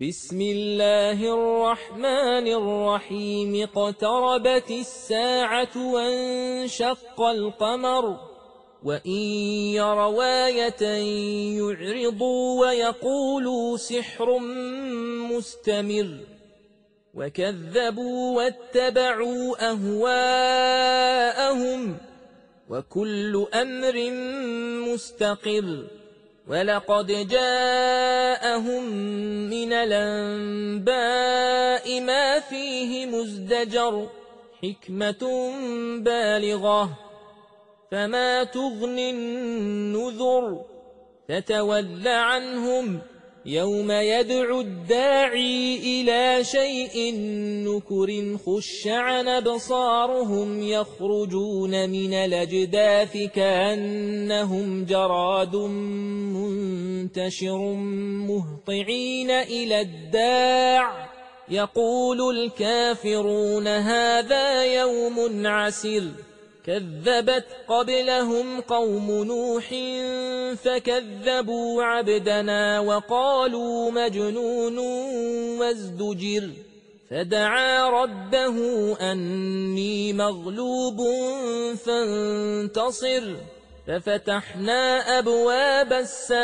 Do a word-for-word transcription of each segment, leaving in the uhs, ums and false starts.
بسم الله الرحمن الرحيم اقتربت الساعة وانشق القمر وإن يروا آية يعرضوا ويقولوا سحر مستمر وكذبوا واتبعوا أهواءهم وكل أمر مستقر ولقد جاءهم من الأنباء ما فيه مزدجر حكمة بالغة فما تغني النذر فتول عنهم يوم يدعو الداعي إلى شيء نكر خش عن أبصارهم يخرجون من الأجداث كأنهم جراد منتشر مهطعين إلى الداع يقول الكافرون هذا يوم عسر كذبت قبلهم قوم نوح فكذبوا عبدنا وقالوا مجنون وازدجر فدعا ربه أني مغلوب فانتصر ففتحنا أبواب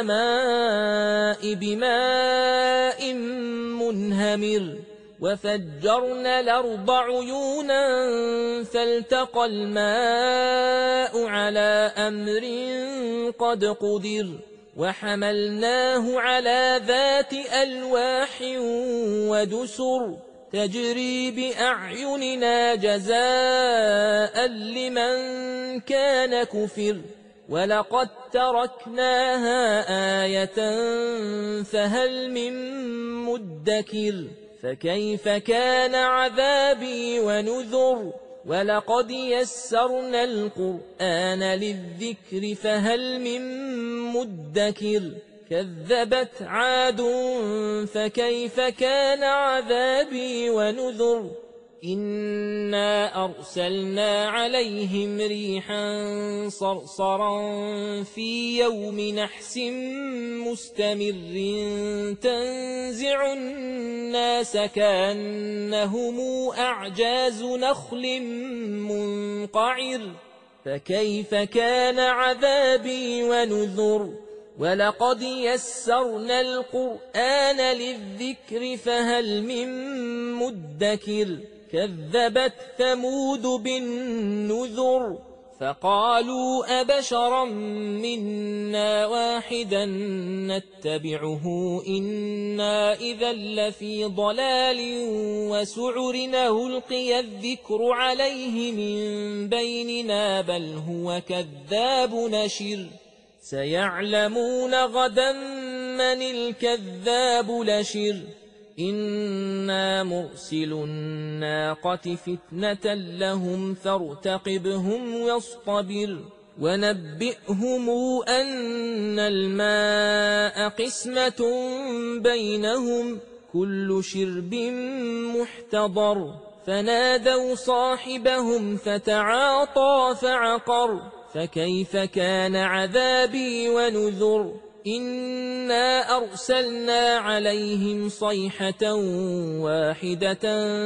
السماء بماء منهمر وفجرنا الأرض عيونا فالتقى الماء على أمر قد قدر وحملناه على ذات ألواح ودسر تجري بأعيننا جزاء لمن كان كفر ولقد تركناها آية فهل من مدكر فكيف كان عذابي ونذر ولقد يسرنا القرآن للذكر فهل من مدكر كذبت عاد فكيف كان عذابي ونذر إنا أرسلنا عليهم ريحا صرصرا في يوم نحس مستمر تنزع الناس كأنهم أعجاز نخل منقعر فكيف كان عذابي ونذر ولقد يسرنا القرآن للذكر فهل من مدكر كذبت ثمود بالنذر فقالوا أبشرا منا واحدا نتبعه إنا إذا لفي ضلال وسعر ألقي الذكر عليه من بيننا بل هو كذاب نشر سيعلمون غدا من الكذاب لشر إنا مرسل الناقة فتنة لهم فارتقبهم واصطبر ونبئهم أن الماء قسمة بينهم كل شرب محتضر فنادوا صاحبهم فتعاطى فعقر فكيف كان عذابي ونذر إنا أرسلنا عليهم صيحة واحدة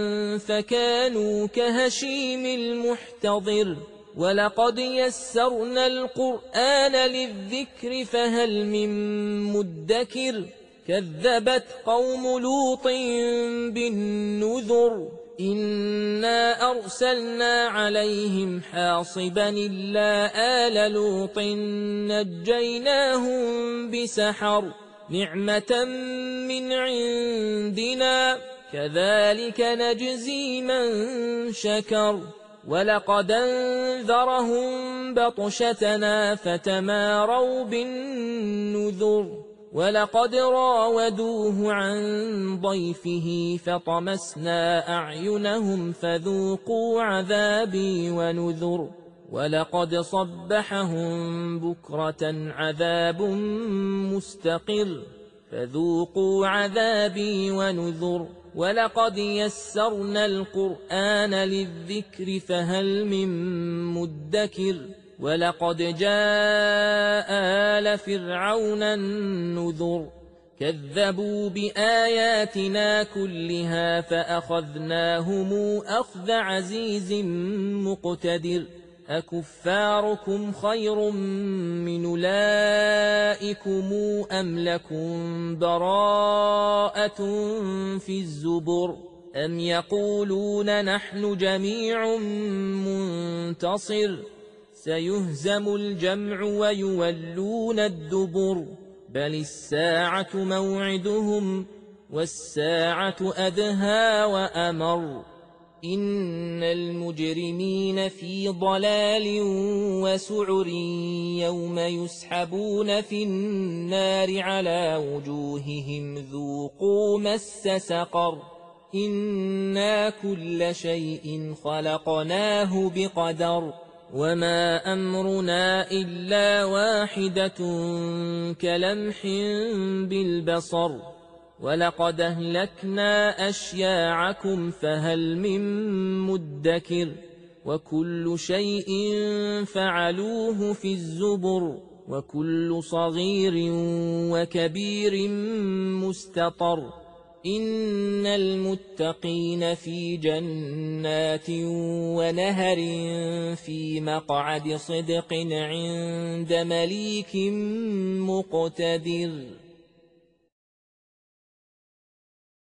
فكانوا كهشيم المحتضر ولقد يسرنا القرآن للذكر فهل من مدكر كذبت قوم لوط بالنذر إنا أرسلنا عليهم حاصبا إلا آل لوط نجيناهم بسحر نعمة من عندنا كذلك نجزي من شكر ولقد انذرهم بطشتنا فتماروا بالنذر ولقد راودوه عن ضيفه فطمسنا أعينهم فذوقوا عذابي ونذر ولقد صبحهم بكرة عذاب مستقر فذوقوا عذابي ونذر ولقد يسرنا القرآن للذكر فهل من مدكر ولقد جاء آل فرعون النذر كذبوا بآياتنا كلها فأخذناهم أخذ عزيز مقتدر أكفاركم خير من أولئكم أم لكم براءة في الزبر أم يقولون نحن جميع منتصر سيهزم الجمع ويولون الدبر بل الساعة موعدهم والساعة أدهى وأمر إن المجرمين في ضلال وسعر يوم يسحبون في النار على وجوههم ذوقوا مس سقر إنا كل شيء خلقناه بقدر وما أمرنا إلا واحدة كلمح بالبصر ولقد أهلكنا أشياعكم فهل من مدكر وكل شيء فعلوه في الزبر وكل صغير وكبير مستطر إن المتقين في جنات ونهر في مقعد صدق عند مليك مقتدر.